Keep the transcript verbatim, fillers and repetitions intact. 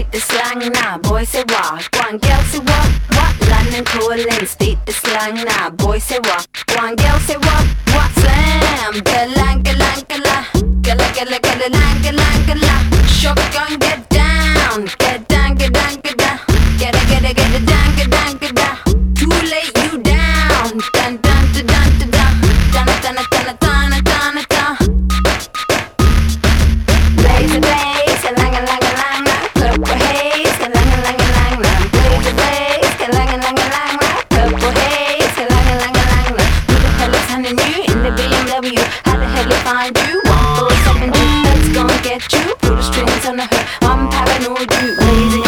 speak the slang now. Boy say what, one girl say what, what? London calling, speak the slang now. Boy say what, one girl say what, what? Slam, galang galang galang, galang galang galang galang galang. Shotgun, get down, get down, get down, get down, get it, get it, get it down, get down, get down. Too late, you down, dun dun dun dun dun dun, dun dun dun dun dun dun dun. Blaze the blaze, galang galang galang, purple haze, galang galang galang. Blaze the blaze, galang galang galang, purple haze, galang galang galang. Who the hell is hunting you in the B M W? How the hell they find you? One four seven two, let's go and get you. Put the strings on the hook, I'm paranoid, you lazy.